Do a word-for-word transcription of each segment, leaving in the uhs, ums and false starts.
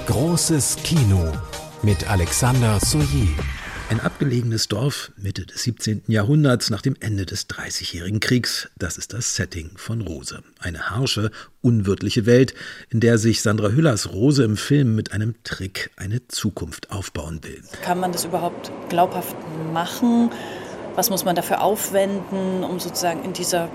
Großes Kino mit Alexander Soyer. Ein abgelegenes Dorf Mitte des siebzehnten. Jahrhunderts nach dem Ende des Dreißigjährigen Kriegs. Das ist das Setting von Rose. Eine harsche, unwirtliche Welt, in der sich Sandra Hüllers Rose im Film mit einem Trick eine Zukunft aufbauen will. Kann man das überhaupt glaubhaft machen? Was muss man dafür aufwenden, um sozusagen in dieser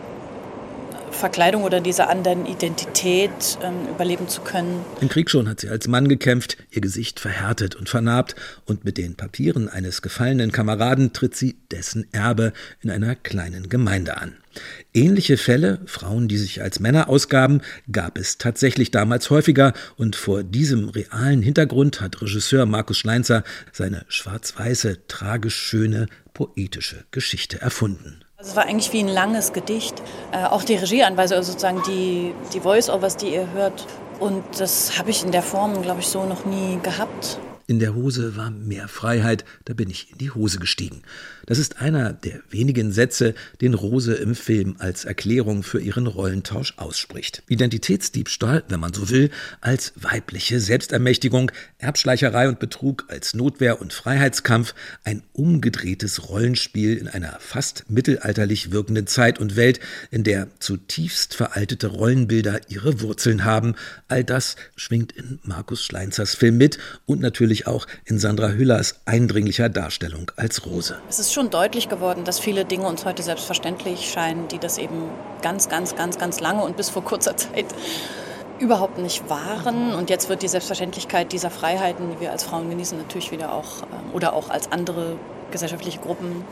Verkleidung oder dieser anderen Identität ähm, überleben zu können? Im Krieg schon hat sie als Mann gekämpft, ihr Gesicht verhärtet und vernarbt, und mit den Papieren eines gefallenen Kameraden tritt sie dessen Erbe in einer kleinen Gemeinde an. Ähnliche Fälle, Frauen, die sich als Männer ausgaben, gab es tatsächlich damals häufiger, und vor diesem realen Hintergrund hat Regisseur Markus Schleinzer seine schwarz-weiße, tragisch schöne, poetische Geschichte erfunden. Es war eigentlich wie ein langes Gedicht, äh, auch die Regieanweisung, also sozusagen die, die Voice-Overs, die ihr hört. Und das habe ich in der Form, glaube ich, so noch nie gehabt. In der Hose war mehr Freiheit, da bin ich in die Hose gestiegen. Das ist einer der wenigen Sätze, den Rose im Film als Erklärung für ihren Rollentausch ausspricht. Identitätsdiebstahl, wenn man so will, als weibliche Selbstermächtigung, Erbschleicherei und Betrug als Notwehr und Freiheitskampf, ein umgedrehtes Rollenspiel in einer fast mittelalterlich wirkenden Zeit und Welt, in der zutiefst veraltete Rollenbilder ihre Wurzeln haben. All das schwingt in Markus Schleinzers Film mit und natürlich auch in Sandra Hüllers eindringlicher Darstellung als Rose. Es ist schon deutlich geworden, dass viele Dinge uns heute selbstverständlich scheinen, die das eben ganz, ganz, ganz, ganz lange und bis vor kurzer Zeit überhaupt nicht waren. Und jetzt wird die Selbstverständlichkeit dieser Freiheiten, die wir als Frauen genießen, natürlich wieder auch, oder auch als andere gesellschaftliche Gruppen,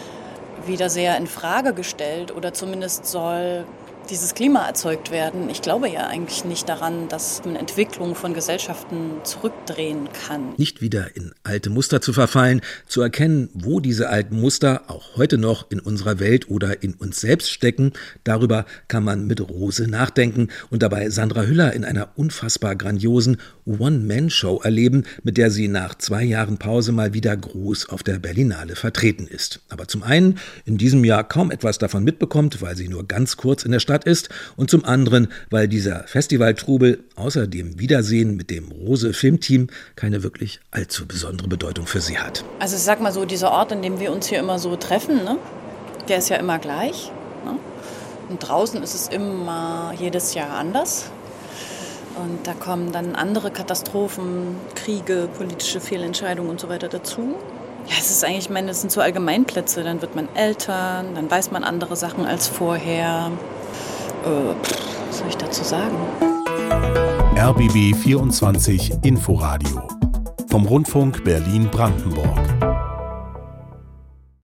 wieder sehr in Frage gestellt. Oder zumindest soll dieses Klima erzeugt werden. Ich glaube ja eigentlich nicht daran, dass eine Entwicklung von Gesellschaften zurückdrehen kann. Nicht wieder in alte Muster zu verfallen, zu erkennen, wo diese alten Muster auch heute noch in unserer Welt oder in uns selbst stecken, darüber kann man mit Rose nachdenken und dabei Sandra Hüller in einer unfassbar grandiosen One-Man-Show erleben, mit der sie nach zwei Jahren Pause mal wieder groß auf der Berlinale vertreten ist. Aber zum einen in diesem Jahr kaum etwas davon mitbekommt, weil sie nur ganz kurz in der Stadt ist, und zum anderen, weil dieser Festivaltrubel außer dem Wiedersehen mit dem Rose-Filmteam keine wirklich allzu besondere Bedeutung für sie hat. Also ich sag mal so, dieser Ort, in dem wir uns hier immer so treffen, ne, der ist ja immer gleich. Ne? Und draußen ist es immer jedes Jahr anders. Und da kommen dann andere Katastrophen, Kriege, politische Fehlentscheidungen und so weiter dazu. Ja, es ist eigentlich, ich meine, das sind so Allgemeinplätze. Dann wird man älter, dann weiß man andere Sachen als vorher. Äh, was soll ich dazu sagen? R B B vierundzwanzig Inforadio vom Rundfunk Berlin-Brandenburg.